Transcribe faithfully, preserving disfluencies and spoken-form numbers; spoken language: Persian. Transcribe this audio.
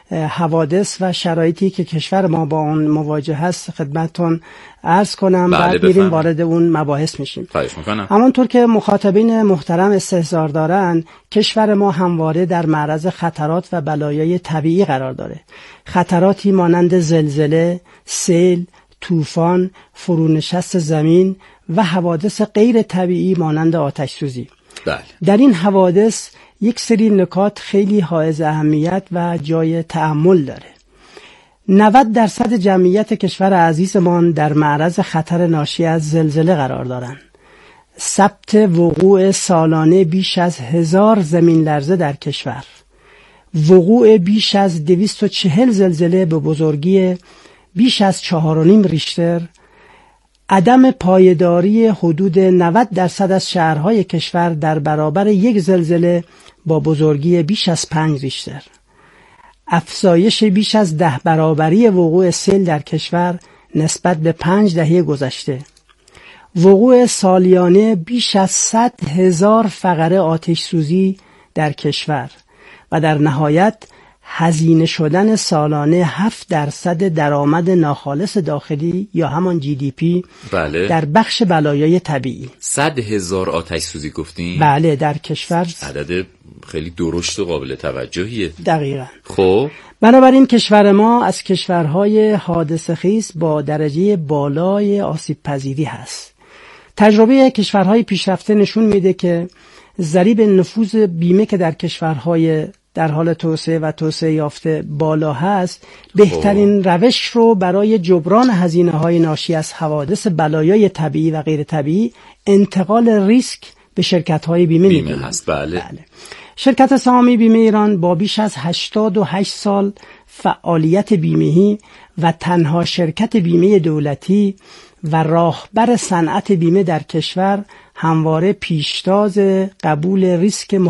حوادث و شرایطی که کشور ما با اون مواجه هست خدمتتون عرض کنم. بله بعد میریم وارد اون مباحث میشیم. خواهش میکنم. همانطور که مخاطبین محترم استحضار دارن، کشور ما همواره در معرض خطرات و بلایای طبیعی قرار داره. خطراتی مانند زلزله، سیل، طوفان، فرونشست زمین و حوادث غیر طبیعی مانند آتش سوزی. بله. در این حوادث یک سری نکات خیلی حائز اهمیت و جای تأمل داره. نود درصد جمعیت کشور عزیزمان در معرض خطر ناشی از زلزله قرار دارند. ثبت وقوع سالانه بیش از هزار زمین لرزه در کشور، وقوع بیش از دویست و چهل زلزله به بزرگی بیش از چهار و نیم ریشتر، عدم پایداری حدود نود درصد از شهرهای کشور در برابر یک زلزله با بزرگی بیش از پنج ریشتر، افزایش بیش از ده برابری وقوع سیل در کشور نسبت به پنج دهه گذشته، وقوع سالیانه بیش از صد هزار فقره آتش سوزی در کشور و در نهایت هزینه شدن سالانه هفت درصد درآمد ناخالص داخلی یا همان جی دی پی بله. در بخش بلایای طبیعی. صد هزار آتش سوزی گفتین؟ بله، در کشور عدد خیلی درشت و قابل توجهیه. دقیقاً. خب بنابراین کشور ما از کشورهای حادثه خیز با درجه بالای آسیب پذیری هست. تجربه کشورهای پیشرفته نشون میده که ضریب نفوذ بیمه که در کشورهای در حال توسعه و توسعه یافته بالا هست، بهترین روش رو برای جبران هزینه‌های ناشی از حوادث بلایای طبیعی و غیر طبیعی انتقال ریسک به شرکت‌های بیمه, بیمه می‌دونیم. هست. بله. بله. شرکت سهامی بیمه ایران با بیش از هشتاد و هشت سال فعالیت بیمه‌ای و تنها شرکت بیمه دولتی و راهبر صنعت بیمه در کشور همواره پیشتاز قبول ریسک